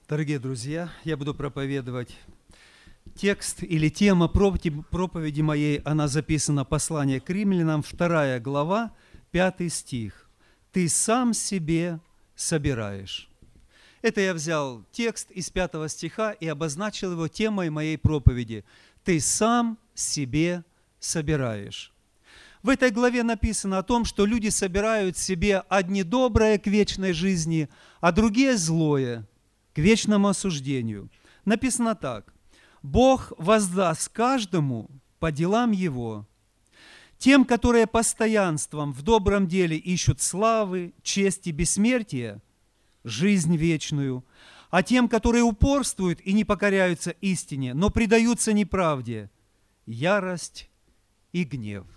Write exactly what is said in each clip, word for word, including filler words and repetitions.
Дорогие друзья, я буду проповедовать текст или тема проповеди моей, она записана в послании к римлянам, вторая глава, пятый стих. «Ты сам себе собираешь». Это я взял текст из пятого стиха и обозначил его темой моей проповеди. «Ты сам себе собираешь». В этой главе написано о том, что люди собирают себе одни доброе к вечной жизни, а другие злое к вечному осуждению. Написано так: «Бог воздаст каждому по делам его, тем, которые постоянством в добром деле ищут славы, чести, бессмертия, жизнь вечную, а тем, которые упорствуют и не покоряются истине, но предаются неправде, ярость и гнев».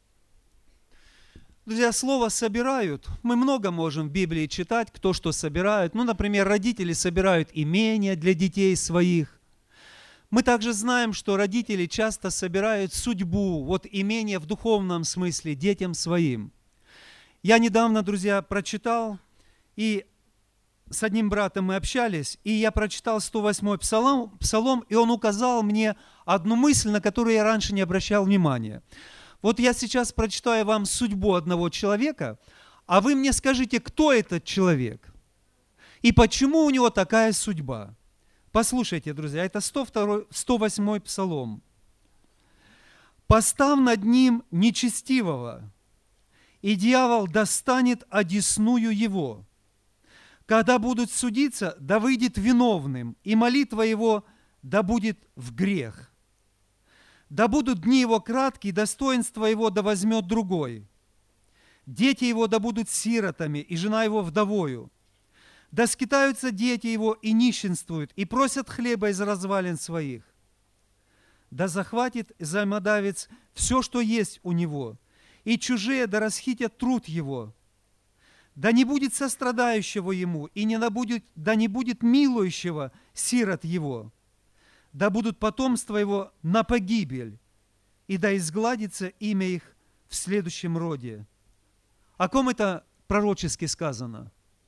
Друзья, слово «собирают» мы много можем в Библии читать, кто что собирает. Ну, например, родители собирают имения для детей своих. Мы также знаем, что родители часто собирают судьбу, вот имение в духовном смысле, детям своим. Я недавно, друзья, прочитал, и с одним братом мы общались, и я прочитал сто восьмой псалом, псалом, и он указал мне одну мысль, на которую я раньше не обращал внимания. Вот я сейчас прочитаю вам судьбу одного человека, а вы мне скажите, кто этот человек и почему у него такая судьба. Послушайте, друзья, это сто второй, сто восьмой псалом. «Поставь над ним нечестивого, и дьявол достанет одесную его. Когда будут судиться, да выйдет виновным, и молитва его да будет в грех. Да будут дни его краткие, достоинство его да возьмет другой. Дети его да будут сиротами, и жена его вдовою. Да скитаются дети его и нищенствуют, и просят хлеба из развалин своих. Да захватит взаимодавец все, что есть у него, и чужие да расхитят труд его. Да не будет сострадающего ему, и не будет, да не будет милующего сирот его. Да будут потомство его на погибель, и да изгладится имя их в следующем роде». О ком это пророчески сказано?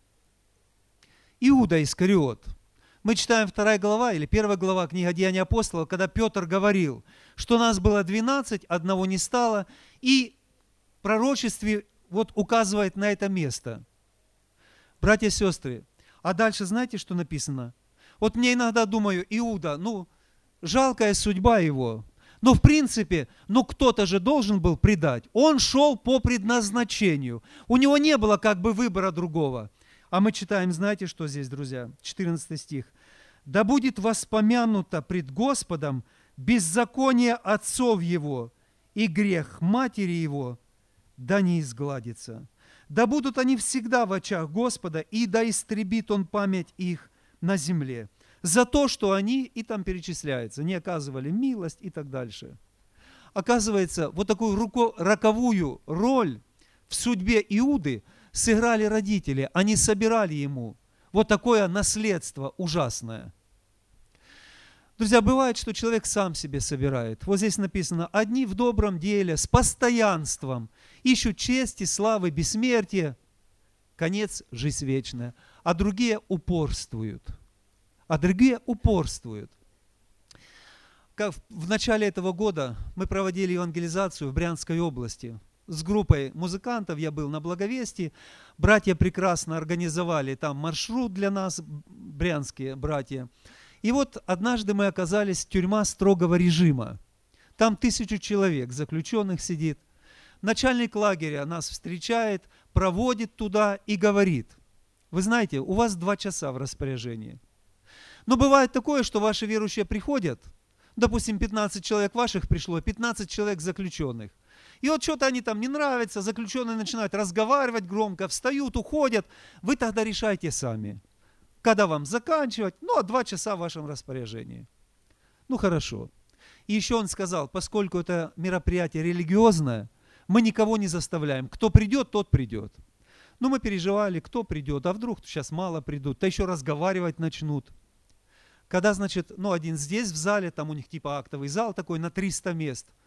Иуда Искариот. Мы читаем вторая глава или первая глава книги Деяний апостолов, когда Петр говорил, что нас было двенадцать, одного не стало, и в пророчестве вот указывает на это место. Братья и сестры, а дальше знаете, что написано? Вот мне иногда думаю, Иуда, ну, жалкая судьба его. Но в принципе, ну кто-то же должен был предать. Он шел по предназначению. У него не было как бы выбора другого. А мы читаем, знаете, что здесь, друзья? четырнадцатый стих. «Да будет воспомянуто пред Господом беззаконие отцов его, и грех матери его, да не изгладится. Да будут они всегда в очах Господа, и да истребит он память их на земле, за то, что они, и там перечисляется, не оказывали милость и так дальше». Оказывается, вот такую руко, роковую роль в судьбе Иуды сыграли родители. Они собирали ему вот такое наследство ужасное. Друзья, бывает, что человек сам себе собирает. Вот здесь написано: «Одни в добром деле, с постоянством, ищут чести, славы, бессмертия, конец – жизнь вечная, а другие упорствуют». А другие упорствуют. Как в начале этого года мы проводили евангелизацию в Брянской области. С группой музыкантов я был на Благовестии. Братья прекрасно организовали там маршрут для нас, брянские братья. И вот однажды мы оказались в тюрьме строгого режима. Там тысячу человек, заключенных сидит. Начальник лагеря нас встречает, проводит туда и говорит: «Вы знаете, у вас два часа в распоряжении. Но бывает такое, что ваши верующие приходят, допустим, пятнадцать человек ваших пришло, пятнадцать человек заключенных. И вот что-то они там не нравятся, заключенные начинают разговаривать громко, встают, уходят. Вы тогда решайте сами, когда вам заканчивать, ну, а два часа в вашем распоряжении». Ну, хорошо. И еще он сказал, поскольку это мероприятие религиозное, мы никого не заставляем. Кто придет, тот придет. Ну, мы переживали, кто придет, а вдруг сейчас мало придут, да еще разговаривать начнут. Когда, значит, ну, один здесь в зале, там у них типа актовый зал такой на триста мест,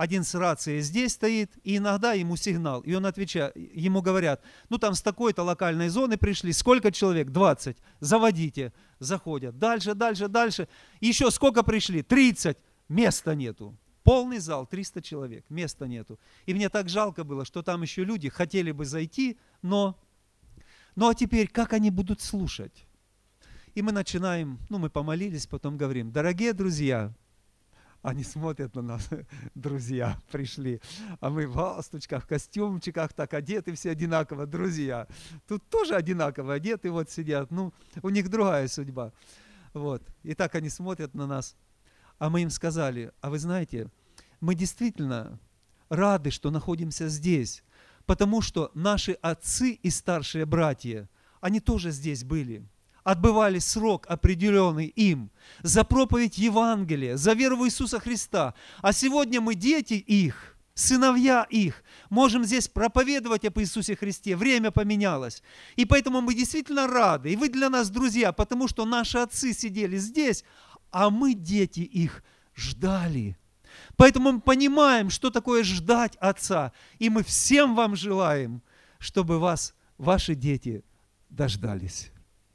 один с рацией здесь стоит, и иногда ему сигнал, и он отвечает, ему говорят, ну там с такой-то локальной зоны пришли, сколько человек? двадцать, заводите, заходят. Дальше, дальше, дальше. Еще сколько пришли? тридцать, места нету. Полный зал, триста человек, места нету. И мне так жалко было, что там еще люди хотели бы зайти, но... Ну а теперь, как они будут слушать? И мы начинаем, ну мы помолились, потом говорим, дорогие друзья, они смотрят на нас, друзья пришли, а мы в галстучках, в костюмчиках, так одеты все одинаково, друзья. Тут тоже одинаково одеты, вот сидят, ну, у них другая судьба. Вот. И так они смотрят на нас. А мы им сказали, а вы знаете, мы действительно рады, что находимся здесь, потому что наши отцы и старшие братья, они тоже здесь были. Отбывали срок, определенный им, за проповедь Евангелия, за веру в Иисуса Христа. А сегодня мы дети их, сыновья их, можем здесь проповедовать об Иисусе Христе. Время поменялось. И поэтому мы действительно рады. И вы для нас друзья, потому что наши отцы сидели здесь, а мы, дети их, ждали. Поэтому мы понимаем, что такое ждать Отца. И мы всем вам желаем, чтобы вас, ваши дети, дождались.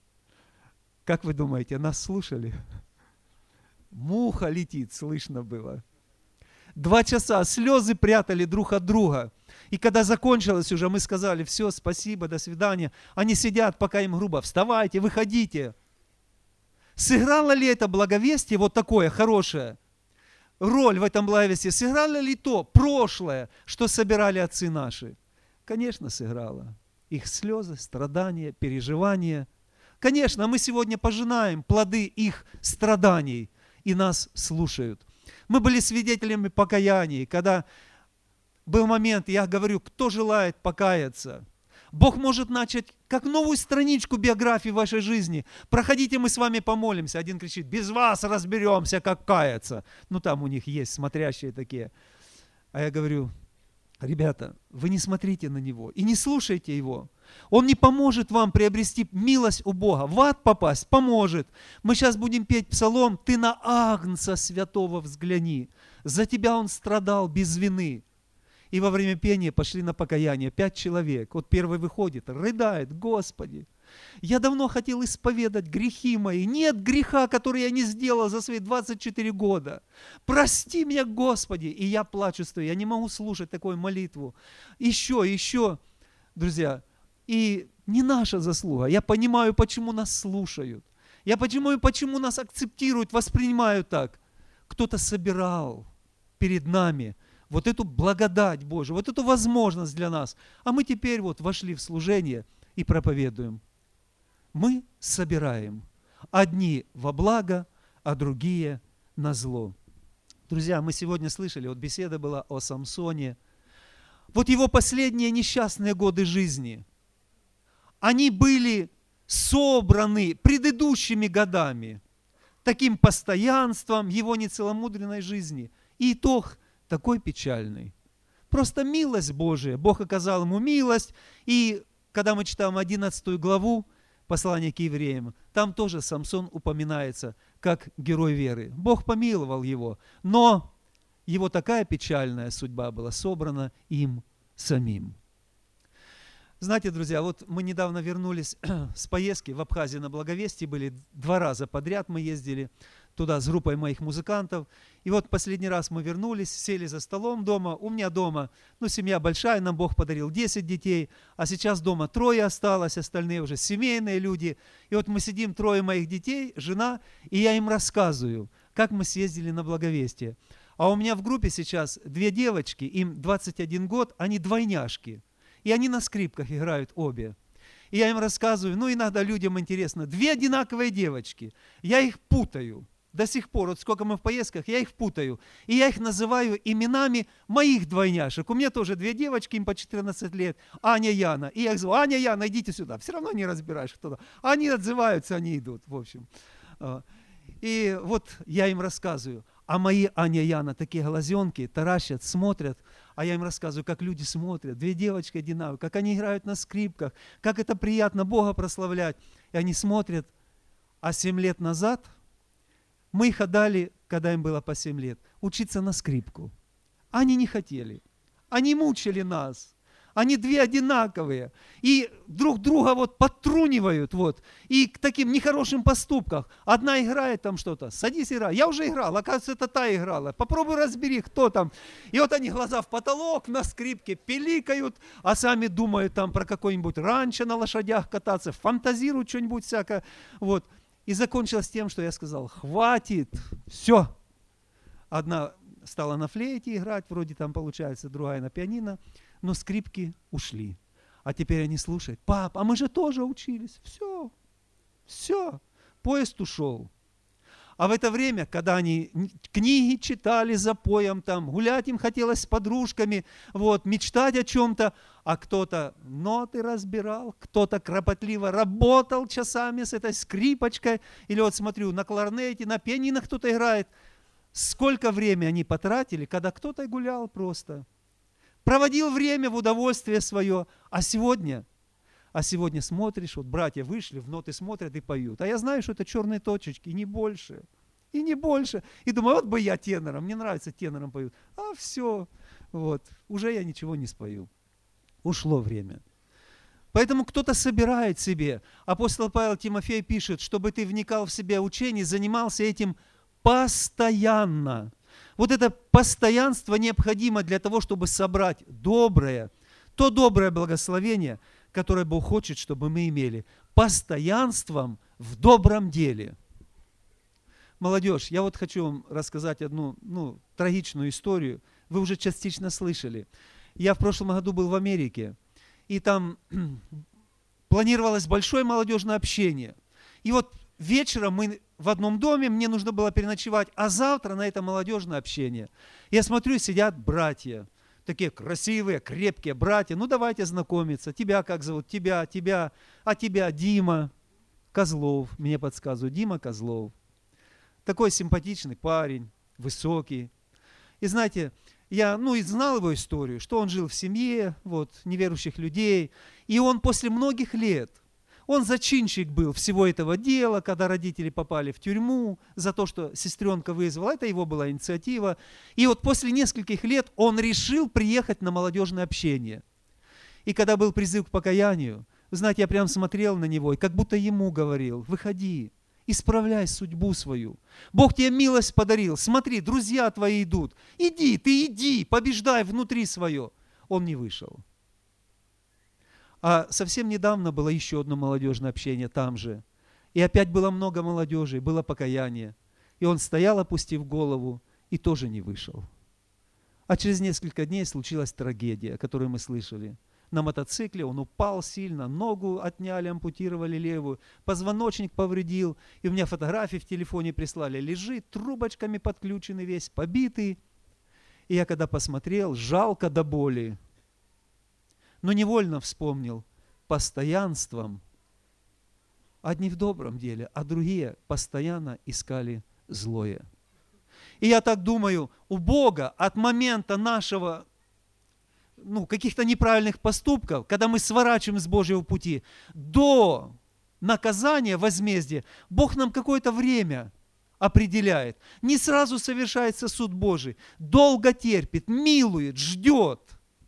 Как вы думаете, нас слушали? Муха летит, слышно было. Два часа слезы прятали друг от друга. И когда закончилось уже, мы сказали, все, спасибо, до свидания. Они сидят, пока им грубо, вставайте, выходите. Сыграло ли это благовестие, вот такое хорошее, роль в этом благовестии? Сыграло ли то прошлое, что собирали отцы наши? Конечно, сыграло. Их слезы, страдания, переживания. Конечно, мы сегодня пожинаем плоды их страданий, и нас слушают. Мы были свидетелями покаяния, когда был момент, я говорю, кто желает покаяться? Бог может начать как новую страничку биографии вашей жизни. Проходите, мы с вами помолимся. Один кричит, без вас разберемся, как каяться. Ну, там у них есть смотрящие такие. А я говорю, ребята, вы не смотрите на него и не слушайте его. Он не поможет вам приобрести милость у Бога. В ад попасть поможет. Мы сейчас будем петь псалом «Ты на Агнца святого взгляни». За тебя он страдал без вины. И во время пения пошли на покаяние. Пять человек. Вот первый выходит, рыдает, Господи, я давно хотел исповедать грехи мои. Нет греха, который я не сделал за свои двадцать четыре года. Прости меня, Господи. И я плачу, стою. Я не могу слушать такую молитву. Еще, еще, друзья. И не наша заслуга. Я понимаю, почему нас слушают. Я понимаю, почему нас акцептируют, воспринимают так. Кто-то собирал перед нами вот эту благодать Божию, вот эту возможность для нас. А мы теперь вот вошли в служение и проповедуем. Мы собираем. Одни во благо, а другие на зло. Друзья, мы сегодня слышали, вот беседа была о Самсоне. Вот его последние несчастные годы жизни, они были собраны предыдущими годами, таким постоянством его нецеломудренной жизни. И итог такой печальный. Просто милость Божия. Бог оказал ему милость. И когда мы читаем одиннадцатую главу послания к евреям, там тоже Самсон упоминается как герой веры. Бог помиловал его, но его такая печальная судьба была собрана им самим. Знаете, друзья, вот мы недавно вернулись с поездки в Абхазию на благовестие, были два раза подряд мы ездили туда с группой моих музыкантов. И вот последний раз мы вернулись, сели за столом дома. У меня дома, ну, семья большая, нам Бог подарил десять детей, а сейчас дома трое осталось, остальные уже семейные люди. И вот мы сидим, трое моих детей, жена, и я им рассказываю, как мы съездили на благовестие. А у меня в группе сейчас две девочки, им двадцать один год, они двойняшки. И они на скрипках играют обе. И я им рассказываю, ну, иногда людям интересно, две одинаковые девочки, я их путаю. До сих пор, вот сколько мы в поездках, я их путаю. И я их называю именами моих двойняшек. У меня тоже две девочки, им по четырнадцать лет, Аня, Яна. И я их зову, Аня, Яна, идите сюда. Все равно не разбираешь, кто-то. Они отзываются, они идут, в общем. И вот я им рассказываю. А мои Аня, Яна, такие глазенки, таращат, смотрят. А я им рассказываю, как люди смотрят. Две девочки одинаковые, как они играют на скрипках, как это приятно Бога прославлять. И они смотрят. А семь лет назад мы их отдали, когда им было по семь лет, учиться на скрипку. Они не хотели. Они мучили нас. Они две одинаковые. И друг друга вот подтрунивают. Вот, и к таким нехорошим поступкам. Одна играет там что-то. Садись, играй. Я уже играл. Оказывается, это та играла. Попробуй разбери, кто там. И вот они глаза в потолок на скрипке пиликают, а сами думают там про какой-нибудь ранчо на лошадях кататься, фантазируют что-нибудь всякое. Вот. И закончилось тем, что я сказал: хватит, все. Одна стала на флейте играть, вроде там получается, другая на пианино. Но скрипки ушли. А теперь они слушают: пап, а мы же тоже учились. Все, все, поезд ушел. А в это время, когда они книги читали за поем, там, гулять им хотелось с подружками, вот, мечтать о чем-то, а кто-то ноты разбирал, кто-то кропотливо работал часами с этой скрипочкой, или вот смотрю, на кларнете, на пианино кто-то играет. Сколько времени они потратили, когда кто-то гулял просто. Проводил время в удовольствие свое, а сегодня, а сегодня смотришь, вот братья вышли, в ноты смотрят и поют. А я знаю, что это черные точечки, и не больше, и не больше. И думаю, вот бы я тенором, мне нравится тенором поют. А все, вот, уже я ничего не спою. Ушло время. Поэтому кто-то собирает себе. Апостол Павел Тимофею пишет, чтобы ты вникал в себя учение, занимался этим постоянно. Вот это постоянство необходимо для того, чтобы собрать доброе, то доброе благословение, которое Бог хочет, чтобы мы имели. Постоянством в добром деле. Молодежь, я вот хочу вам рассказать одну ну, трагичную историю. Вы уже частично слышали. Я в прошлом году был в Америке, и там планировалось большое молодежное общение. И вот вечером мы в одном доме, мне нужно было переночевать, а завтра на это молодежное общение. Я смотрю, сидят братья, такие красивые, крепкие братья. Ну, давайте знакомиться. Тебя как зовут? Тебя, тебя. А тебя Дима Козлов, мне подсказывают. Дима Козлов. Такой симпатичный парень, высокий. И знаете, я ну, и знал его историю, что он жил в семье вот, неверующих людей. И он после многих лет, он зачинщик был всего этого дела, когда родители попали в тюрьму за то, что сестренка вызвала. Это его была инициатива. И вот после нескольких лет он решил приехать на молодежное общение. И когда был призыв к покаянию, вы знаете, я прям смотрел на него и как будто ему говорил: выходи, исправляй судьбу свою. Бог тебе милость подарил. Смотри, друзья твои идут. Иди, ты иди, побеждай внутри свое. Он не вышел. А совсем недавно было еще одно молодежное общение там же. И опять было много молодежи, было покаяние. И он стоял, опустив голову, и тоже не вышел. А через несколько дней случилась трагедия, о которой мы слышали. На мотоцикле он упал сильно, ногу отняли, ампутировали левую, позвоночник повредил. И у меня фотографии в телефоне прислали. Лежит, трубочками подключенный весь, побитый. И я когда посмотрел, жалко до боли. Но невольно вспомнил: постоянством, одни в добром деле, а другие постоянно искали злое. И я так думаю, у Бога от момента нашего, ну, каких-то неправильных поступков, когда мы сворачиваем с Божьего пути, до наказания, возмездия, Бог нам какое-то время определяет. Не сразу совершается суд Божий, долго терпит, милует, ждет.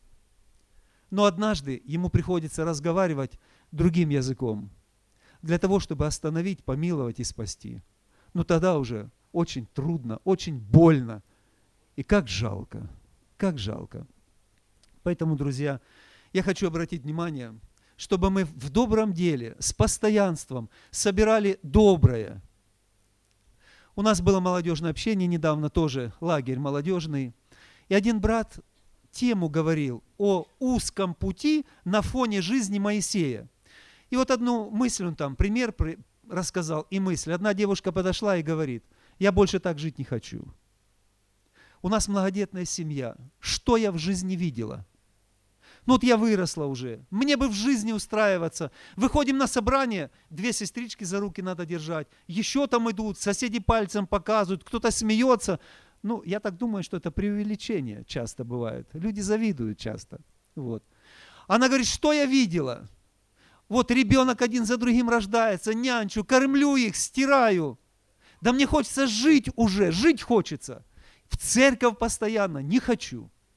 Но однажды ему приходится разговаривать другим языком, для того, чтобы остановить, помиловать и спасти. Но тогда уже очень трудно, очень больно. И как жалко, как жалко. Поэтому, друзья, я хочу обратить внимание, чтобы мы в добром деле, с постоянством собирали доброе. У нас было молодежное общение недавно, тоже лагерь молодежный. И один брат тему говорил о узком пути на фоне жизни Моисея. И вот одну мысль он там, пример рассказал и мысль. Одна девушка подошла и говорит: я больше так жить не хочу. У нас многодетная семья. Что я в жизни видела? Ну вот я выросла уже. Мне бы в жизни устраиваться. Выходим на собрание, две сестрички за руки надо держать. Еще там идут, соседи пальцем показывают, кто-то смеется. Ну, я так думаю, что это преувеличение часто бывает. Люди завидуют часто. Вот. Она говорит: что я видела? Вот ребенок один за другим рождается, нянчу, кормлю их, стираю. Да мне хочется жить уже, жить хочется. В церковь постоянно не хочу.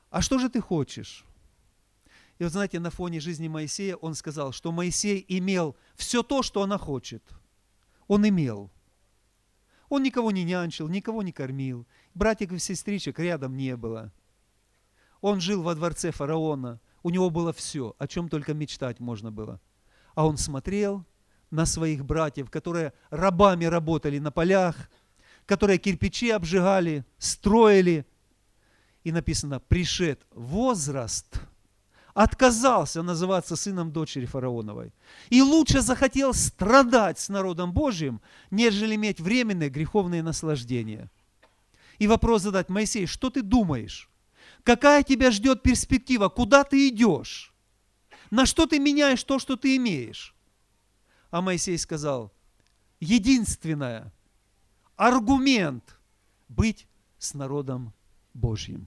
а что же ты хочешь? И вот знаете, на фоне жизни Моисея он сказал, что Моисей имел все то, что она хочет. Он имел. Он никого не нянчил, никого не кормил. Братьев и сестричек рядом не было. Он жил во дворце фараона. У него было все, о чем только мечтать можно было. А он смотрел на своих братьев, которые рабами работали на полях, которые кирпичи обжигали, строили. И написано, пришед возраст, отказался называться сыном дочери фараоновой. И лучше захотел страдать с народом Божьим, нежели иметь временные греховные наслаждения. И вопрос задать, Моисей, что ты думаешь? Какая тебя ждет перспектива? Куда ты идешь? На что ты меняешь то, что ты имеешь? А Моисей сказал, единственное, аргумент быть с народом Божьим.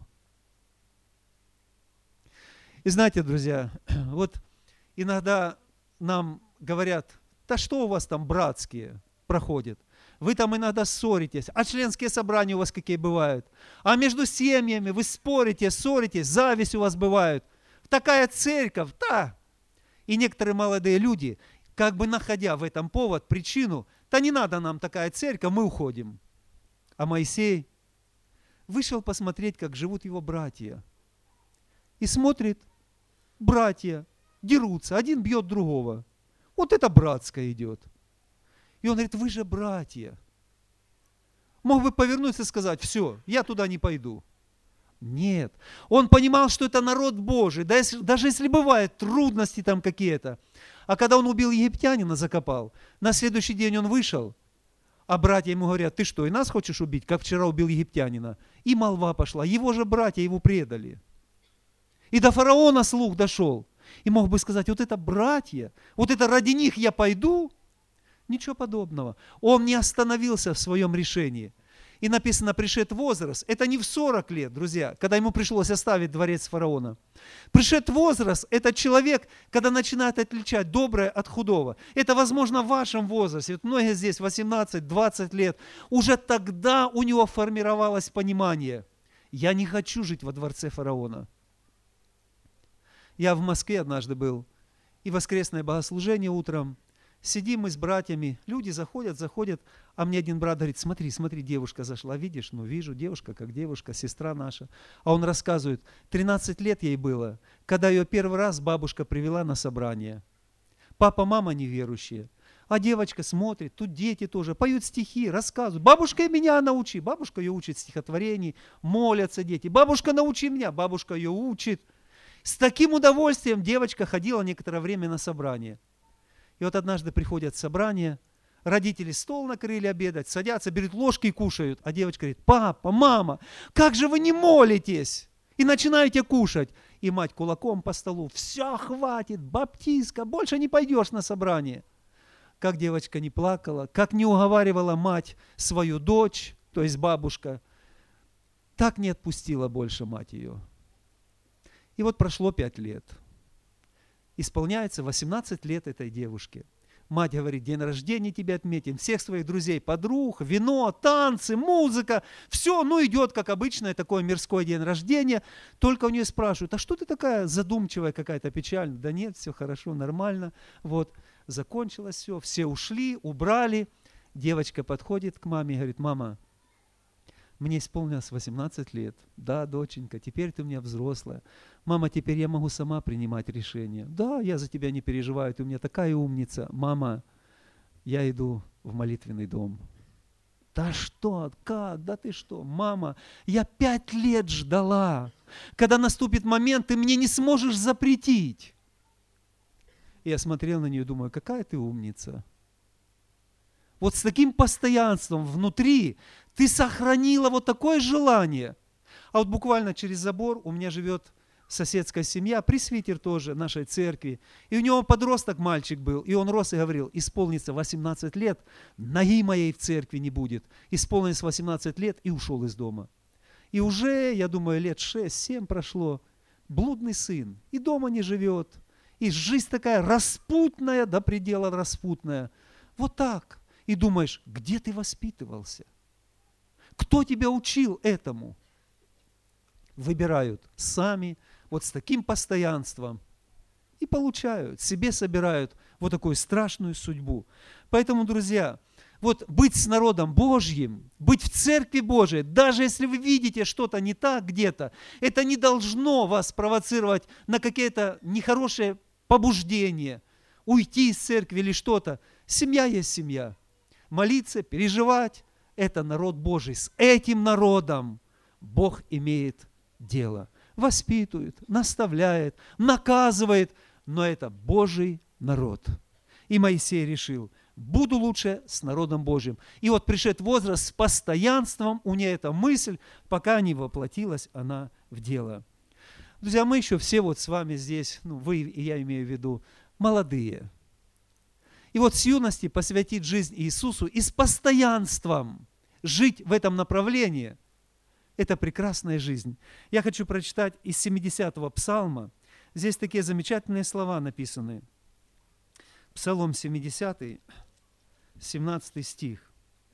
И знаете, друзья, вот иногда нам говорят, да что у вас там братские проходят? Вы там иногда ссоритесь, а членские собрания у вас какие бывают? А между семьями вы спорите, ссоритесь, зависть у вас бывает. Такая церковь, да. И некоторые молодые люди, как бы находя в этом повод, причину, да не надо нам такая церковь, мы уходим. А Моисей вышел посмотреть, как живут его братья. И смотрит, братья дерутся, один бьет другого. Вот это братское идет. И он говорит, вы же братья. Мог бы повернуться и сказать, все, я туда не пойду. Нет. Он понимал, что это народ Божий, даже если бывают трудности там какие-то. А когда он убил египтянина, закопал, на следующий день он вышел, а братья ему говорят, ты что, и нас хочешь убить, как вчера убил египтянина? И молва пошла, его же братья его предали. И до фараона слух дошел. И мог бы сказать, вот это братья, вот это ради них я пойду. Ничего подобного. Он не остановился в своем решении. И написано, пришед возраст, это не в сорок лет, друзья, когда ему пришлось оставить дворец фараона. Пришед возраст, это человек, когда начинает отличать доброе от худого. Это, возможно, в вашем возрасте. Вот многие здесь восемнадцать-двадцать лет. Уже тогда у него формировалось понимание. Я не хочу жить во дворце фараона. Я в Москве однажды был, и воскресное богослужение утром. Сидим мы с братьями, люди заходят, заходят, а мне один брат говорит, смотри, смотри, девушка зашла, видишь? Ну, вижу, девушка как девушка, сестра наша. А он рассказывает, тринадцать лет ей было, когда ее первый раз бабушка привела на собрание. Папа, мама неверующие. А девочка смотрит, тут дети тоже, поют стихи, рассказывают. Бабушка, меня научи. Бабушка ее учит стихотворений, молятся дети. Бабушка, научи меня. Бабушка ее учит. С таким удовольствием девочка ходила некоторое время на собрание. И вот однажды приходят собрания, родители стол накрыли обедать, садятся, берут ложки и кушают. А девочка говорит, папа, мама, как же вы не молитесь? И начинаете кушать. И мать кулаком по столу, все, хватит, баптистка, больше не пойдешь на собрание. Как девочка не плакала, как не уговаривала мать свою дочь, то есть бабушка, так не отпустила больше мать ее. И вот прошло пять лет. Исполняется восемнадцать лет этой девушке. Мать говорит, день рождения тебе отметим, всех своих друзей, подруг, вино, танцы, музыка, все, ну идет, как обычное такое мирское день рождения. Только у нее спрашивают, а что ты такая задумчивая какая-то, печальная? Да нет, все хорошо, нормально. Вот, закончилось все, все ушли, убрали. Девочка подходит к маме и говорит, мама, мне исполнилось восемнадцать лет. Да, доченька, теперь ты у меня взрослая. Мама, теперь я могу сама принимать решения. Да, я за тебя не переживаю, ты у меня такая умница. Мама, я иду в молитвенный дом. Да что, как, да ты что? Мама, я пять лет ждала. Когда наступит момент, ты мне не сможешь запретить. И я смотрел на нее и думаю, какая ты умница. Вот с таким постоянством внутри ты сохранила вот такое желание. А вот буквально через забор у меня живет соседская семья, пресвитер тоже нашей церкви. И у него подросток мальчик был, и он рос и говорил, исполнится восемнадцать лет, ноги моей в церкви не будет. Исполнилось восемнадцать лет и ушел из дома. И уже, я думаю, лет шесть-семь прошло, блудный сын, и дома не живет. И жизнь такая распутная, до предела распутная. Вот так. И думаешь, где ты воспитывался? Кто тебя учил этому? выбирают сами, вот с таким постоянством, и получают, себе собирают вот такую страшную судьбу. Поэтому, друзья, вот быть с народом Божьим, быть в Церкви Божией, даже если вы видите что-то не так где-то, это не должно вас провоцировать на какие-то нехорошие побуждения, уйти из церкви или что-то. Семья есть семья. Молиться, переживать – это народ Божий. С этим народом Бог имеет дело. Воспитывает, наставляет, наказывает, но это Божий народ. И Моисей решил, буду лучше с народом Божьим. И вот пришед возраст с постоянством, у нее эта мысль, пока не воплотилась она в дело. Друзья, мы еще все вот с вами здесь, ну вы и я имею в виду, молодые. И вот с юности посвятить жизнь Иисусу и с постоянством жить в этом направлении – это прекрасная жизнь. Я хочу прочитать из семидесятого псалма. Здесь такие замечательные слова написаны. Псалом семидесятый, семнадцатый стих.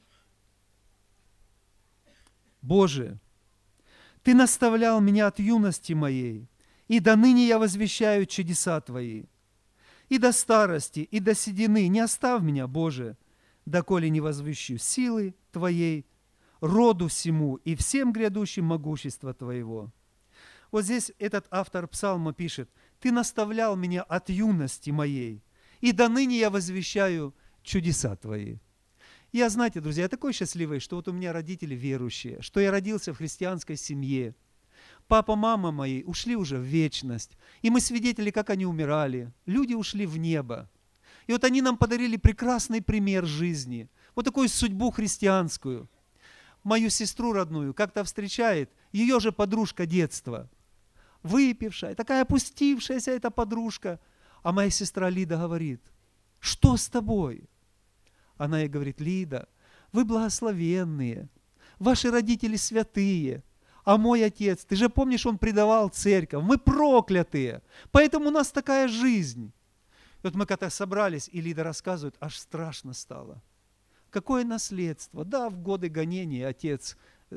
«Боже, Ты наставлял меня от юности моей, и до ныне я возвещаю чудеса Твои. И до старости, и до седины не оставь меня, Боже, доколе не возвещу силы Твоей, роду всему и всем грядущим могущества Твоего». Вот здесь этот автор псалма пишет: «Ты наставлял меня от юности моей, и до ныне я возвещаю чудеса Твои». Я, знаете, друзья, я такой счастливый, что вот у меня родители верующие, что я родился в христианской семье. Папа, мама мои ушли уже в вечность, и мы свидетели, как они умирали. Люди ушли в небо. И вот они нам подарили прекрасный пример жизни, вот такую судьбу христианскую. Мою сестру родную как-то встречает ее же подружка детства, выпившая, такая опустившаяся эта подружка. А моя сестра Лида говорит: что с тобой? Она ей говорит: Лида, вы благословенные, ваши родители святые, а мой отец, ты же помнишь, он предавал церковь, мы проклятые, поэтому у нас такая жизнь. И вот мы когда собрались, и Лида рассказывает, аж страшно стало. Какое наследство? Да, в годы гонения отец,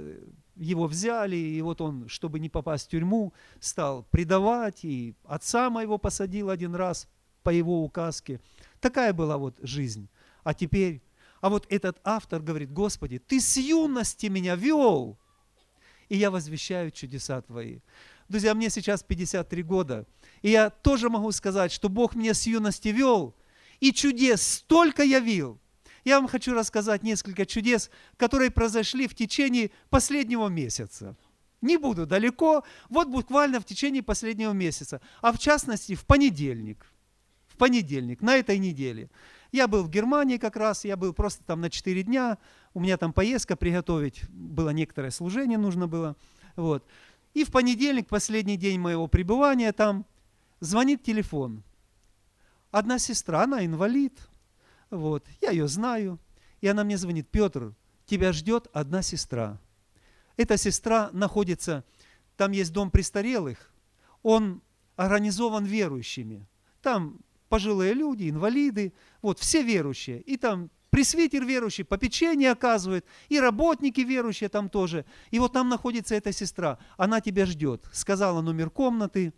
его взяли, и вот он, чтобы не попасть в тюрьму, стал предавать, и отца моего посадил один раз по его указке. Такая была вот жизнь. А теперь, а вот этот автор говорит: Господи, Ты с юности меня вел, и я возвещаю чудеса Твои. Друзья, мне сейчас пятьдесят три года, и я тоже могу сказать, что Бог меня с юности вел, и чудес столько явил. Я вам хочу рассказать несколько чудес, которые произошли в течение последнего месяца. Не буду далеко, вот буквально в течение последнего месяца, а в частности в понедельник. В понедельник, на этой неделе. Я был в Германии как раз, я был просто там на четыре дня, у меня там поездка приготовить, было некоторое служение нужно было. Вот. И в понедельник, последний день моего пребывания там, звонит телефон. Одна сестра, она инвалид. Вот, я ее знаю, и она мне звонит: Петр, тебя ждет одна сестра. Эта сестра находится, там есть дом престарелых, он организован верующими. Там пожилые люди, инвалиды, вот, все верующие. И там пресвитер верующий, попечение оказывает, и работники верующие там тоже. И вот там находится эта сестра, она тебя ждет. Сказала номер комнаты.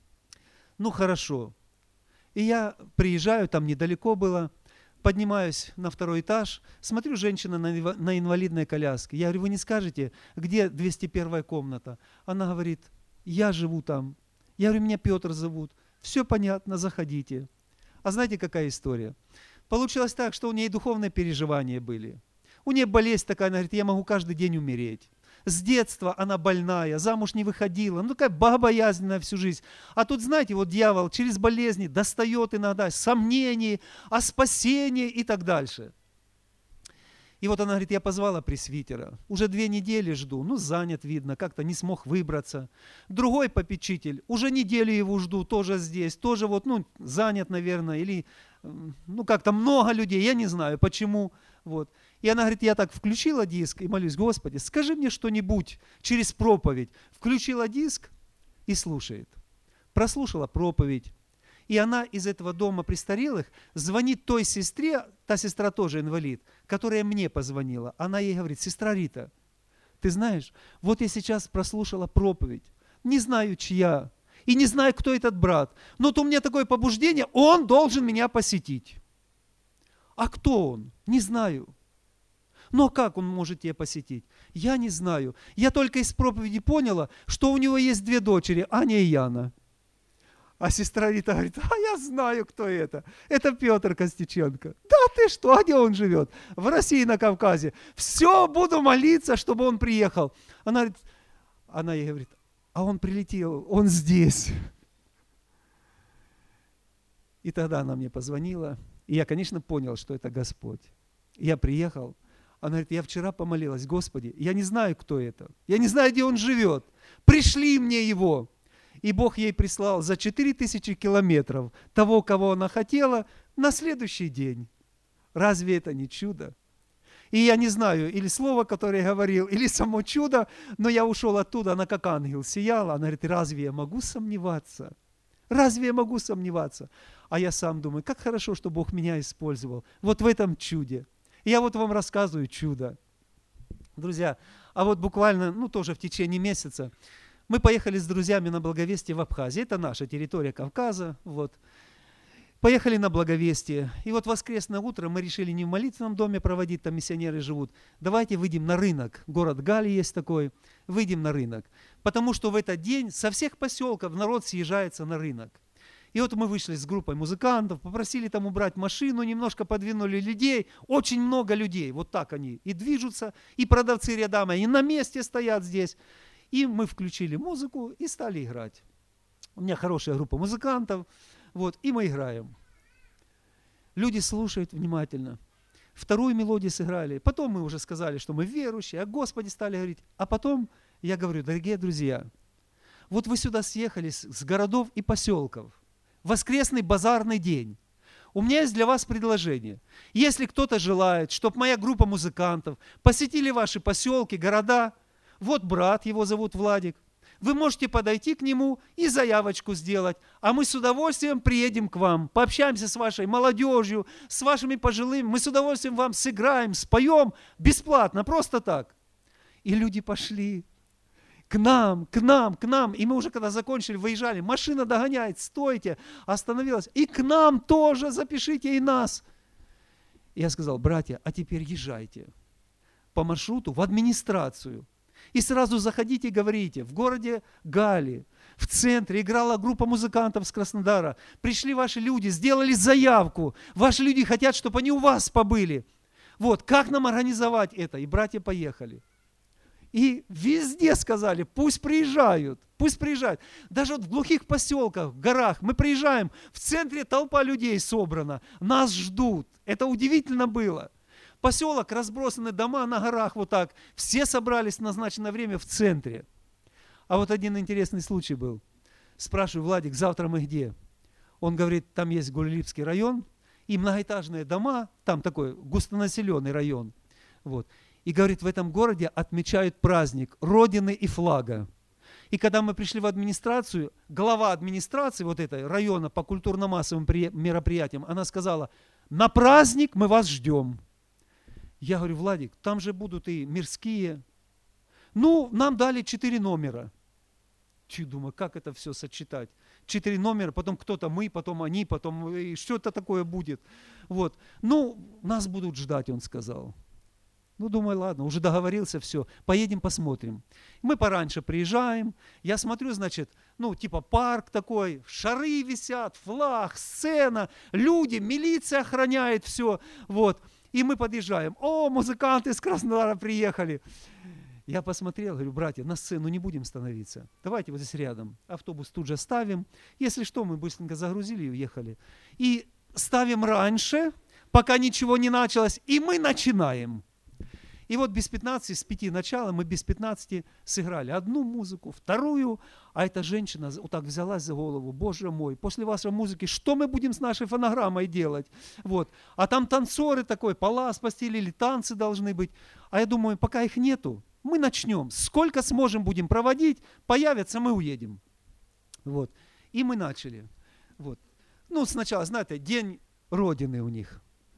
Ну, хорошо. И я приезжаю, там недалеко было, поднимаюсь на второй этаж, смотрю, женщина на инвалидной коляске. Я говорю: вы не скажете, где двести первая комната? Она говорит: я живу там. Я говорю: меня Петр зовут. Все понятно, заходите. А знаете, какая история? Получилось так, что у нее духовные переживания были. У нее болезнь такая, она говорит: я могу каждый день умереть. С детства она больная, замуж не выходила, ну такая богобоязненная всю жизнь. А тут, знаете, вот дьявол через болезни достает иногда сомнений о спасении и так дальше. И вот она говорит: я позвала пресвитера, уже две недели жду, ну занят, видно, как-то не смог выбраться. Другой попечитель, уже неделю его жду, тоже здесь, тоже вот, ну, занят, наверное, или, ну, как-то много людей, я не знаю, почему, вот. И она говорит: я так включила диск и молюсь: Господи, скажи мне что-нибудь через проповедь. Включила диск и слушает. Прослушала проповедь. И она из этого дома престарелых звонит той сестре, та сестра тоже инвалид, которая мне позвонила. Она ей говорит: сестра Рита, ты знаешь, вот я сейчас прослушала проповедь, не знаю чья, и не знаю, кто этот брат, но вот у меня такое побуждение, он должен меня посетить. А кто он? Не знаю. Но как он может тебя посетить? Я не знаю. Я только из проповеди поняла, что у него есть две дочери, Аня и Яна. А сестра Рита говорит, а я знаю, кто это. Это Петр Костюченко. Да ты что, а где он живет? В России, на Кавказе. Все, буду молиться, чтобы он приехал. Она говорит, она ей говорит, а он прилетел, он здесь. И тогда она мне позвонила, и я, конечно, понял, что это Господь. Я приехал, она говорит, я вчера помолилась, Господи, я не знаю, кто это, я не знаю, где он живет, пришли мне его. И Бог ей прислал за четыре тысячи километров того, кого она хотела, на следующий день. Разве это не чудо? И я не знаю, или слово, которое я говорил, или само чудо, но я ушел оттуда, она как ангел сияла. Она говорит, разве я могу сомневаться? Разве я могу сомневаться? А я сам думаю, как хорошо, что Бог меня использовал. Вот в этом чуде. И я вот вам рассказываю чудо. Друзья, а вот буквально, ну тоже в течение месяца, мы поехали с друзьями на Благовестие в Абхазию. Это наша территория Кавказа. Вот. Поехали на Благовестие. И вот воскресное утро мы решили не в молитвенном доме проводить, там миссионеры живут. Давайте выйдем на рынок. Город Гали есть такой. Выйдем на рынок. Потому что в этот день со всех поселков народ съезжается на рынок. И вот мы вышли с группой музыкантов, попросили там убрать машину, немножко подвинули людей. Очень много людей. Вот так они и движутся, и продавцы рядами, они на месте стоят здесь. И мы включили музыку и стали играть. У меня хорошая группа музыкантов, вот, и мы играем. Люди слушают внимательно. Вторую мелодию сыграли. Потом мы уже сказали, что мы верующие, о Господе стали говорить. А потом я говорю, дорогие друзья, вот вы сюда съехали с, с городов и поселков. Воскресный базарный день. У меня есть для вас предложение. Если кто-то желает, чтобы моя группа музыкантов посетили ваши поселки, города, вот брат, его зовут Владик. Вы можете подойти к нему и заявочку сделать. А мы с удовольствием приедем к вам, пообщаемся с вашей молодежью, с вашими пожилыми. Мы с удовольствием вам сыграем, споем бесплатно, просто так. И люди пошли к нам, к нам, к нам. И мы уже когда закончили, выезжали, машина догоняет, стойте, остановилась. И к нам тоже запишите и нас. И я сказал, братья, а теперь езжайте по маршруту в администрацию. И сразу заходите и говорите, в городе Гали, в центре играла группа музыкантов с Краснодара, пришли ваши люди, сделали заявку, ваши люди хотят, чтобы они у вас побыли. Вот, как нам организовать это? И братья поехали. И везде сказали, пусть приезжают, пусть приезжают. Даже вот в глухих поселках, в горах мы приезжаем, в центре толпа людей собрана, нас ждут. Это удивительно было. Поселок, разбросаны дома на горах вот так. Все собрались в назначенное время в центре. А вот один интересный случай был. Спрашиваю, Владик, завтра мы где? Он говорит, там есть Гулилипский район и многоэтажные дома, там такой густонаселенный район. Вот. И говорит, в этом городе отмечают праздник Родины и флага. И когда мы пришли в администрацию, глава администрации вот этой района по культурно-массовым мероприятиям, она сказала, на праздник мы вас ждем. Я говорю, Владик, там же будут и мирские. Ну, нам дали четыре номера. Чё, думаю, как это все сочетать? Четыре номера, потом кто-то мы, потом они, потом и что-то такое будет. Вот. Ну, нас будут ждать, он сказал. Ну, думаю, ладно, уже договорился, все, поедем посмотрим. Мы пораньше приезжаем, я смотрю, значит, ну, типа парк такой, шары висят, флаг, сцена, люди, милиция охраняет все, вот. И мы подъезжаем. О, музыканты из Краснодара приехали. Я посмотрел, говорю, братья, на сцену не будем становиться. Давайте вот здесь рядом. Автобус тут же ставим. Если что, мы быстренько загрузили и уехали. И ставим раньше, пока ничего не началось, и мы начинаем. И вот без пятнадцати, с пяти начала мы без пятнадцати сыграли одну музыку, вторую, а эта женщина вот так взялась за голову, Боже мой, после вашей музыки, что мы будем с нашей фонограммой делать? Вот. А там танцоры такой, палас постелили, танцы должны быть. А я думаю, пока их нету, мы начнем. Сколько сможем будем проводить, появятся, мы уедем. Вот. И мы начали. Вот. Ну, сначала, знаете, день Родины у них.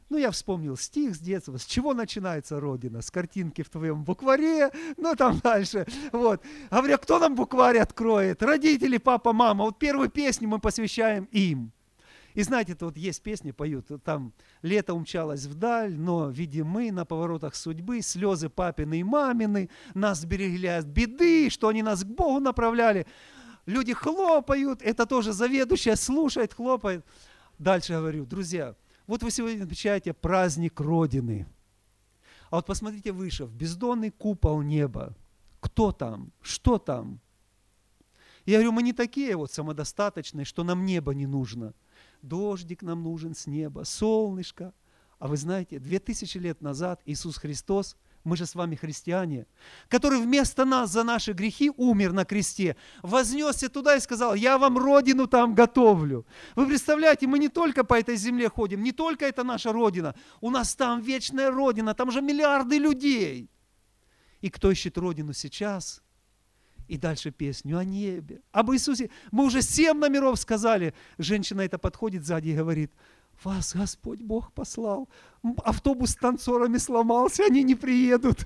Ну, я вспомнил стих с детства. С чего начинается Родина? С картинки в твоем букваре, ну, там дальше. Вот. Говорю, кто нам букварь откроет? Родители, папа, мама. Вот первую песню мы посвящаем им. И знаете, тут вот есть песни, поют, там лето умчалось вдаль, но видим мы на поворотах судьбы, слезы папины и мамины, нас берегли от беды, что они нас к Богу направляли. Люди хлопают, это тоже заведующая слушает, хлопает. Дальше говорю, друзья, вот вы сегодня отмечаете праздник Родины. А вот посмотрите выше, в бездонный купол неба. Кто там? Что там? Я говорю, мы не такие вот самодостаточные, что нам небо не нужно. Дождик нам нужен с неба, солнышко. А вы знаете, две тысячи лет назад Иисус Христос, мы же с вами христиане, который вместо нас за наши грехи умер на кресте, вознесся туда и сказал, я вам родину там готовлю. Вы представляете, мы не только по этой земле ходим, не только это наша родина, у нас там вечная родина, там же миллиарды людей. И кто ищет родину сейчас? И дальше песню о небе, об Иисусе. Мы уже семь номеров сказали. Женщина это подходит сзади и говорит, вас Господь Бог послал. Автобус с танцорами сломался, они не приедут.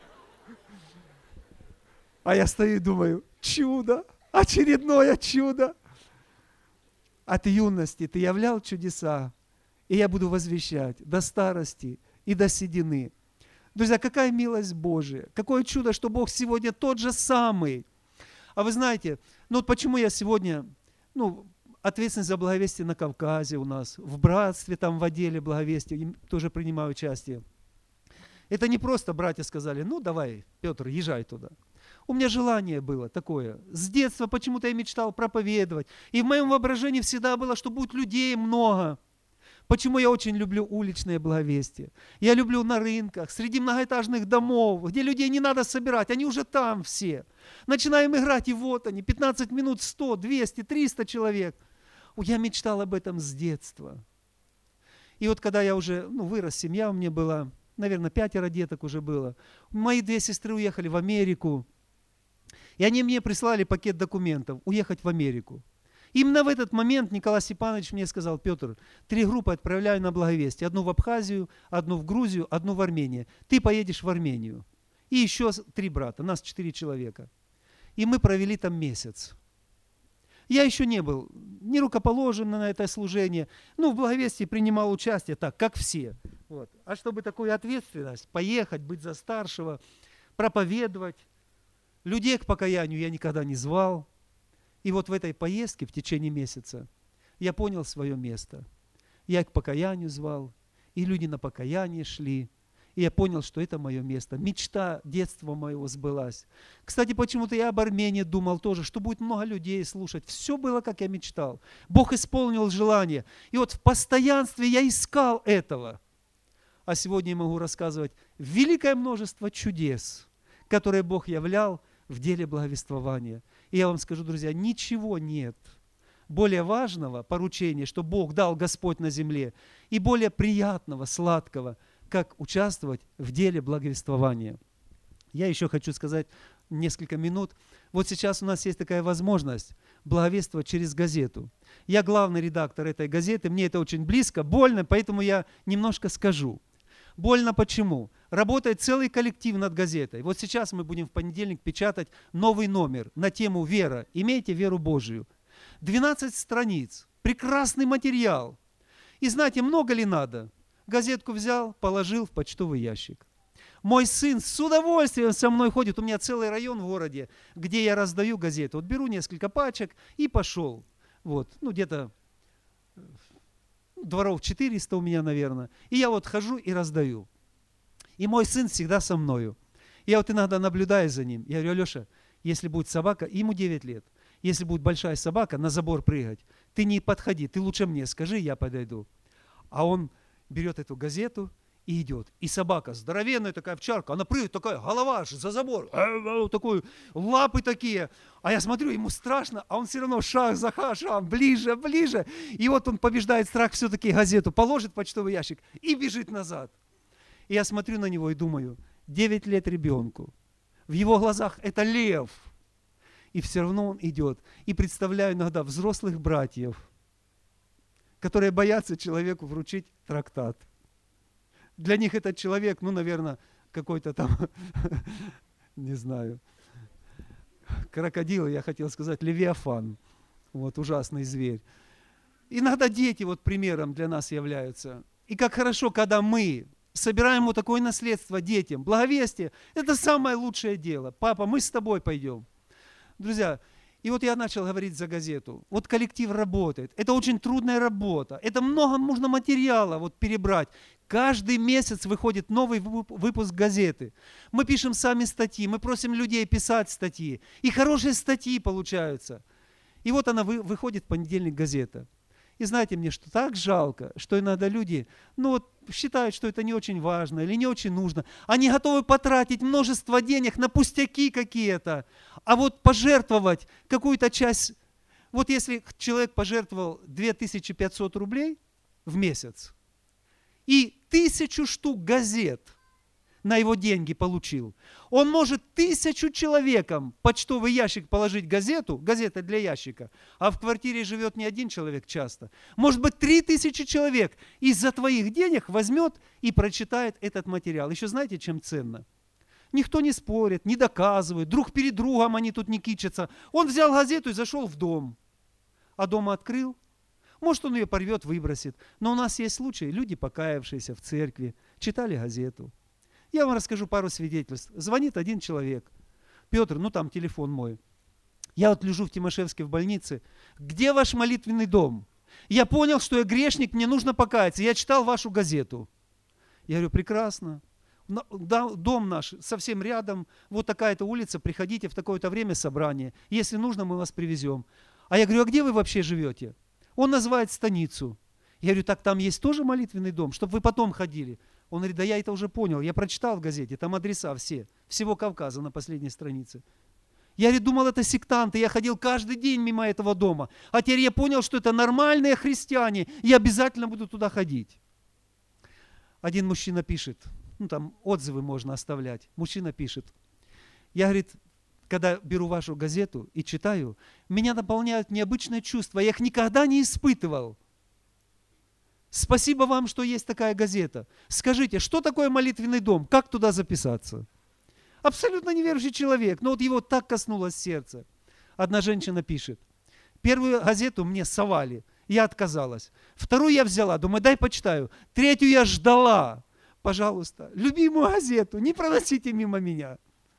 А я стою и думаю, чудо, очередное чудо. От юности ты являл чудеса, и я буду возвещать до старости и до седины. Друзья, какая милость Божия, какое чудо, что Бог сегодня тот же самый. А вы знаете, ну вот почему я сегодня, ну, ответственность за благовестие на Кавказе у нас, в братстве, там в отделе благовестия, тоже принимаю участие. Это не просто братья сказали, ну давай, Петр, езжай туда. У меня желание было такое. С детства почему-то я мечтал проповедовать. И в моем воображении всегда было, что будет людей много. Почему я очень люблю уличное благовестие? Я люблю на рынках, среди многоэтажных домов, где людей не надо собирать, они уже там все. Начинаем играть, и вот они, пятнадцать минут, сто, двести, триста человек. Я мечтал об этом с детства. И вот когда я уже ну, вырос, семья у меня была, наверное, пятеро деток уже было. Мои две сестры уехали в Америку. И они мне прислали пакет документов, уехать в Америку. Именно в этот момент Николай Степанович мне сказал, Петр, три группы отправляю на благовестие. Одну в Абхазию, одну в Грузию, одну в Армению. Ты поедешь в Армению. И еще три брата, нас четыре человека. И мы провели там месяц. Я еще не был ни рукоположен на это служение. Ну, в благовестии принимал участие так, как все. Вот. А чтобы такую ответственность, поехать, быть за старшего, проповедовать, людей к покаянию я никогда не звал. И вот в этой поездке в течение месяца я понял свое место. Я их к покаянию звал, и люди на покаяние шли. И я понял, что это мое место. Мечта детства моего сбылась. Кстати, почему-то я об Армении думал тоже, что будет много людей слушать. Все было, как я мечтал. Бог исполнил желание. И вот в постоянстве я искал этого. А сегодня я могу рассказывать великое множество чудес, которые Бог являл в деле благовествования. И я вам скажу, друзья, ничего нет более важного поручения, что Бог дал Господь на земле, и более приятного, сладкого, как участвовать в деле благовествования. Я еще хочу сказать несколько минут. Вот сейчас у нас есть такая возможность благовествовать через газету. Я главный редактор этой газеты, мне это очень близко, больно, поэтому я немножко скажу. Больно почему? Работает целый коллектив над газетой. Вот сейчас мы будем в понедельник печатать новый номер на тему «Вера». Имейте веру Божию. двенадцать страниц. Прекрасный материал. И знаете, много ли надо? Газетку взял, положил в почтовый ящик. Мой сын с удовольствием со мной ходит. У меня целый район в городе, где я раздаю газеты. Вот беру несколько пачек и пошел. Вот, ну где-то дворов четыреста у меня, наверное. И я вот хожу и раздаю. И мой сын всегда со мною. Я вот иногда наблюдаю за ним. Я говорю, Алеша, если будет собака, ему девять лет, если будет большая собака на забор прыгать, ты не подходи, ты лучше мне скажи, я подойду. А он берет эту газету и идет. И собака здоровенная такая овчарка, она прыгает, такая голова аж за забор, такой, лапы такие. А я смотрю, ему страшно, а он все равно шаг за шагом, ближе, ближе. И вот он побеждает страх, все-таки газету положит в почтовый ящик и бежит назад. И я смотрю на него и думаю, девять лет ребенку, в его глазах это лев. И все равно он идет. И представляю иногда взрослых братьев, которые боятся человеку вручить трактат. Для них этот человек, ну, наверное, какой-то там, не знаю, крокодил, я хотел сказать, левиафан. Вот ужасный зверь. Иногда дети вот примером для нас являются. И как хорошо, когда мы собираем вот такое наследство детям. Благовестие – это самое лучшее дело. Папа, мы с тобой пойдем. Друзья, и вот я начал говорить за газету. Вот коллектив работает. Это очень трудная работа. Это много нужно материала вот перебрать. Каждый месяц выходит новый выпуск газеты. Мы пишем сами статьи, мы просим людей писать статьи. И хорошие статьи получаются. И вот она выходит в понедельник, газета. И знаете, мне что так жалко, что иногда люди, ну вот, считают, что это не очень важно или не очень нужно. Они готовы потратить множество денег на пустяки какие-то, а вот пожертвовать какую-то часть. Вот если человек пожертвовал две тысячи пятьсот рублей в месяц и тысячу штук газет на его деньги получил, он может тысячу человекам почтовый ящик положить газету, газета для ящика, а в квартире живет не один человек часто. Может быть, три тысячи человек из-за твоих денег возьмет и прочитает этот материал. Еще знаете, чем ценно? Никто не спорит, не доказывает, друг перед другом они тут не кичатся. Он взял газету и зашел в дом, а дома открыл. Может, он ее порвет, выбросит. Но у нас есть случаи, люди, покаявшиеся в церкви, читали газету. Я вам расскажу пару свидетельств. Звонит один человек. Петр, ну там телефон мой. Я вот лежу в Тимошевске в больнице. Где ваш молитвенный дом? Я понял, что я грешник, мне нужно покаяться. Я читал вашу газету. Я говорю, прекрасно. Дом наш совсем рядом. Вот такая-то улица. Приходите в такое-то время собрание. Если нужно, мы вас привезем. А я говорю, а где вы вообще живете? Он называет станицу. Я говорю, так там есть тоже молитвенный дом, чтобы вы потом ходили. Он говорит, да я это уже понял, я прочитал в газете, там адреса все, всего Кавказа на последней странице. Я говорит, думал, это сектанты, я ходил каждый день мимо этого дома, а теперь я понял, что это нормальные христиане, я обязательно буду туда ходить. Один мужчина пишет, ну там отзывы можно оставлять, мужчина пишет, я, говорит, когда беру вашу газету и читаю, меня наполняют необычные чувства, я их никогда не испытывал. Спасибо вам, что есть такая газета. Скажите, что такое молитвенный дом? Как туда записаться? Абсолютно неверующий человек, но вот его так коснулось сердца. Одна женщина пишет, первую газету мне совали, я отказалась. Вторую я взяла, думаю, дай почитаю. Третью я ждала. Пожалуйста, любимую газету, не проносите мимо меня.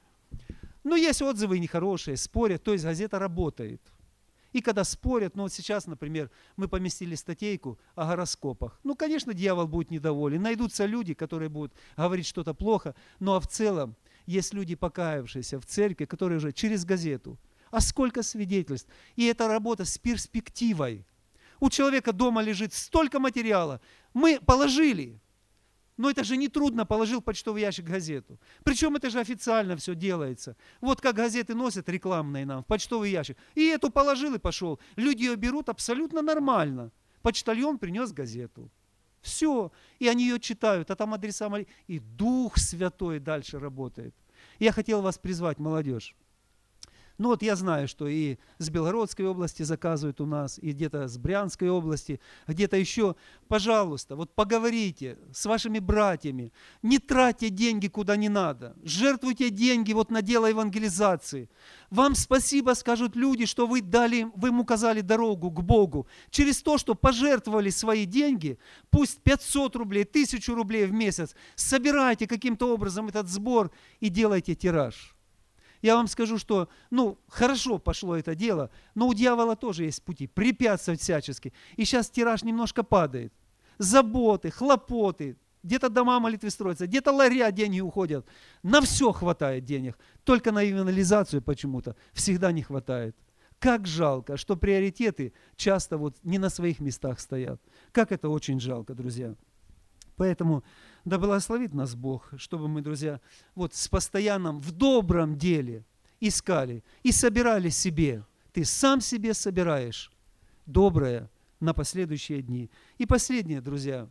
Ну, есть отзывы нехорошие, спорят, то есть газета работает. И когда спорят, ну вот сейчас, например, мы поместили статейку о гороскопах. Ну, конечно, дьявол будет недоволен. Найдутся люди, которые будут говорить что-то плохо. Ну, а в целом есть люди, покаявшиеся в церкви, которые уже через газету. А сколько свидетельств. И это работа с перспективой. У человека дома лежит столько материала. Мы положили. Но это же не трудно, положил в почтовый ящик газету. Причем это же официально все делается. Вот как газеты носят рекламные нам в почтовый ящик. И эту положил и пошел. Люди ее берут абсолютно нормально. Почтальон принес газету. Все. И они ее читают, а там адреса молитвы. И Дух Святой дальше работает. Я хотел вас призвать, молодежь. Ну вот я знаю, что и с Белгородской области заказывают у нас, и где-то с Брянской области, где-то еще. Пожалуйста, вот поговорите с вашими братьями, не тратьте деньги куда не надо, жертвуйте деньги вот на дело евангелизации. Вам спасибо скажут люди, что вы дали, вы им указали дорогу к Богу. Через то, что пожертвовали свои деньги, пусть пятьсот рублей, тысячу рублей в месяц, собирайте каким-то образом этот сбор и делайте тираж. Я вам скажу, что, ну, хорошо пошло это дело, но у дьявола тоже есть пути, препятствовать всячески. И сейчас тираж немножко падает. Заботы, хлопоты, где-то дома молитвы строятся, где-то ларя деньги уходят. На все хватает денег, только на евангелизацию почему-то всегда не хватает. Как жалко, что приоритеты часто вот не на своих местах стоят. Как это очень жалко, друзья. Поэтому да благословит нас Бог, чтобы мы, друзья, вот с постоянным в добром деле искали и собирали себе. Ты сам себе собираешь доброе на последующие дни. И последнее, друзья,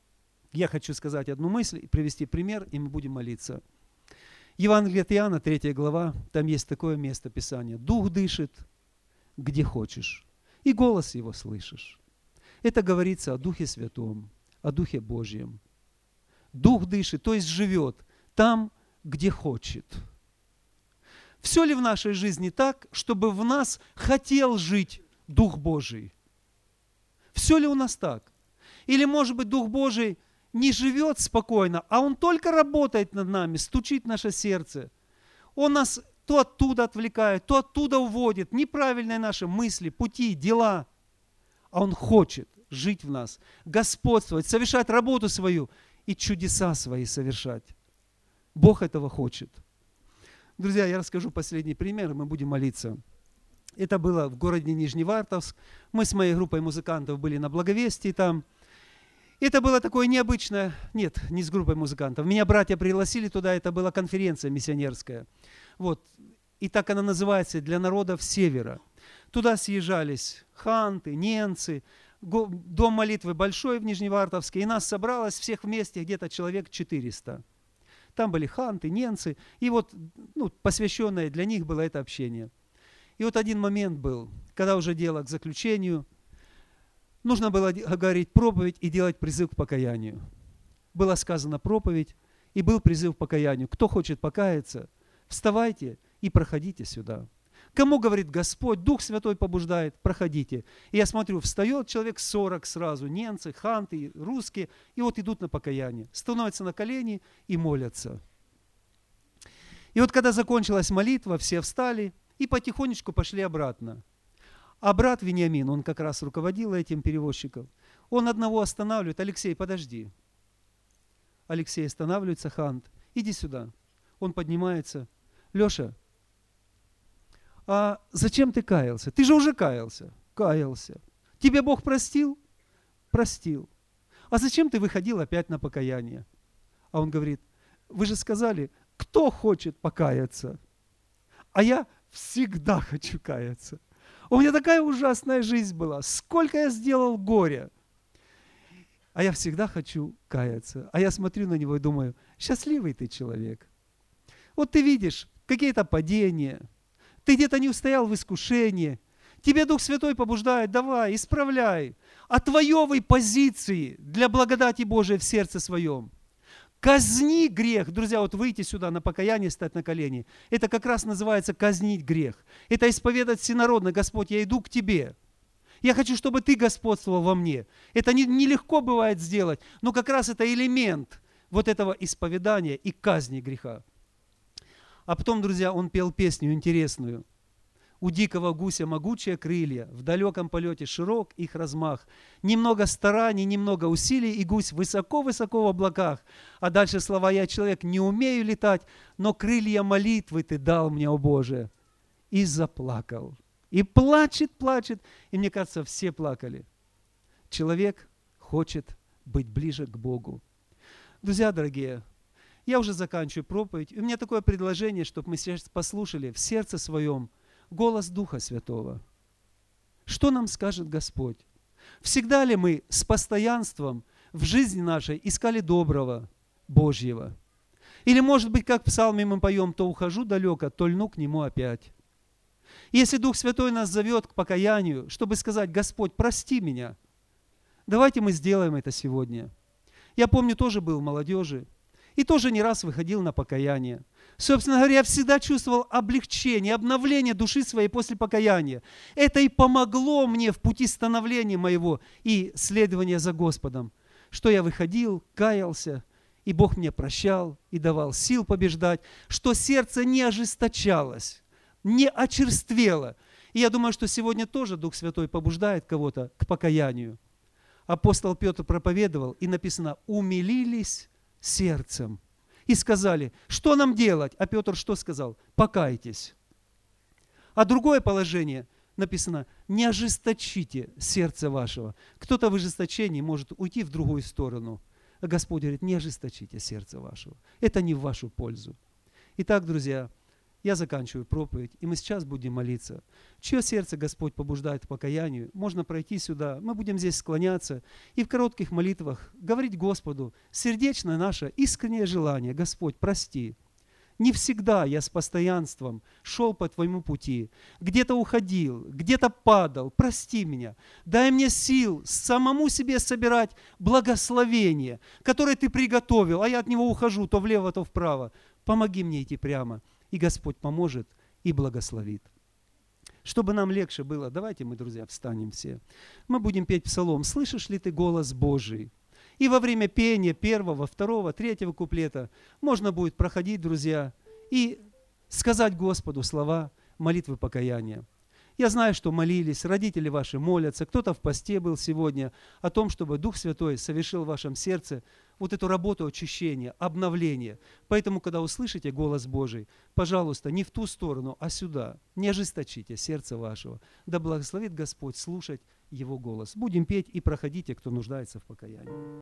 я хочу сказать одну мысль и привести пример, и мы будем молиться. Евангелие от Иоанна, третья глава, там есть такое место Писания. Дух дышит, где хочешь, и голос его слышишь. Это говорится о Духе Святом, о Духе Божьем. Дух дышит, то есть живет там, где хочет. Все ли в нашей жизни так, чтобы в нас хотел жить Дух Божий? Все ли у нас так? Или, может быть, Дух Божий не живет спокойно, а Он только работает над нами, стучит в наше сердце. Он нас то оттуда отвлекает, то оттуда уводит, неправильные наши мысли, пути, дела. А Он хочет жить в нас, господствовать, совершать работу свою и чудеса свои совершать. Бог этого хочет. Друзья, я расскажу последний пример, и мы будем молиться. Это было в городе Нижневартовск. Мы с моей группой музыкантов были на Благовестии там. Это было такое необычное, нет, не с группой музыкантов. Меня братья пригласили туда, это была конференция миссионерская. Вот. И так она называется, для народов Севера. Туда съезжались ханты, ненцы. Дом молитвы большой в Нижневартовске. И нас собралось всех вместе где-то человек четыреста. Там были ханты, ненцы. И вот ну, посвященное для них было это общение. И вот один момент был, когда уже дело к заключению. Нужно было говорить проповедь и делать призыв к покаянию. Была сказана проповедь, и был призыв к покаянию. Кто хочет покаяться, вставайте и проходите сюда. Кому, говорит Господь, Дух Святой побуждает, проходите. И я смотрю, встает человек сорок сразу, ненцы, ханты, русские, и вот идут на покаяние. Становятся на колени и молятся. И вот когда закончилась молитва, все встали и потихонечку пошли обратно. А брат Вениамин, он как раз руководил этим перевозчиком, он одного останавливает: Алексей, подожди. Алексей останавливается, хант, иди сюда. Он поднимается: Леша, а зачем ты каялся? Ты же уже каялся. Каялся. Тебе Бог простил? Простил. А зачем ты выходил опять на покаяние? А он говорит: вы же сказали, кто хочет покаяться? А я всегда хочу каяться. У меня такая ужасная жизнь была. Сколько я сделал горя. А я всегда хочу каяться. А я смотрю на него и думаю: счастливый ты человек. Вот ты видишь какие-то падения. Ты где-то не устоял в искушении. Тебе Дух Святой побуждает: давай, исправляй. Отвоевывай позиции для благодати Божией в сердце своем. Казни грех. Друзья, вот выйти сюда на покаяние, стать на колени. Это как раз называется казнить грех. Это исповедать всенародно: Господь, я иду к Тебе. Я хочу, чтобы Ты господствовал во мне. Это не, нелегко бывает сделать, но как раз это элемент вот этого исповедания и казни греха. А потом, друзья, он пел песню интересную. У дикого гуся могучие крылья, в далеком полете широк их размах. Немного стараний, немного усилий, и гусь высоко-высоко в облаках. А дальше слова: я человек, не умею летать, но крылья молитвы Ты дал мне, о Боже. И заплакал. И плачет, плачет. И мне кажется, все плакали. Человек хочет быть ближе к Богу. Друзья дорогие, я уже заканчиваю проповедь. И у меня такое предложение, чтобы мы сейчас послушали в сердце своем голос Духа Святого. Что нам скажет Господь? Всегда ли мы с постоянством в жизни нашей искали доброго, Божьего? Или, может быть, как в псалме мы поем: то ухожу далеко, то льну к Нему опять. Если Дух Святой нас зовет к покаянию, чтобы сказать: Господь, прости меня, давайте мы сделаем это сегодня. Я помню, тоже был в молодежи, и тоже не раз выходил на покаяние. Собственно говоря, я всегда чувствовал облегчение, обновление души своей после покаяния. Это и помогло мне в пути становления моего и следования за Господом, что я выходил, каялся, и Бог мне прощал и давал сил побеждать, что сердце не ожесточалось, не очерствело. И я думаю, что сегодня тоже Дух Святой побуждает кого-то к покаянию. Апостол Петр проповедовал, и написано: умилились сердцем. И сказали: что нам делать? А Петр что сказал? Покайтесь. А другое положение написано: не ожесточите сердце вашего. Кто-то в ожесточении может уйти в другую сторону. А Господь говорит: не ожесточите сердце вашего. Это не в вашу пользу. Итак, друзья, я заканчиваю проповедь, и мы сейчас будем молиться. Чье сердце Господь побуждает к покаянию, можно пройти сюда. Мы будем здесь склоняться и в коротких молитвах говорить Господу сердечное наше искреннее желание: Господь, прости. Не всегда я с постоянством шел по Твоему пути. Где-то уходил, где-то падал. Прости меня. Дай мне сил самому себе собирать благословение, которое Ты приготовил, а я от него ухожу то влево, то вправо. Помоги мне идти прямо, и Господь поможет и благословит. Чтобы нам легче было, давайте мы, друзья, встанем все. Мы будем петь псалом «Слышишь ли ты голос Божий?» И во время пения первого, второго, третьего куплета можно будет проходить, друзья, и сказать Господу слова молитвы покаяния. Я знаю, что молились, родители ваши молятся, кто-то в посте был сегодня о том, чтобы Дух Святой совершил в вашем сердце вот эту работу очищения, обновления. Поэтому, когда услышите голос Божий, пожалуйста, не в ту сторону, а сюда. Не ожесточите сердце вашего. Да благословит Господь слушать Его голос. Будем петь и проходите, кто нуждается в покаянии.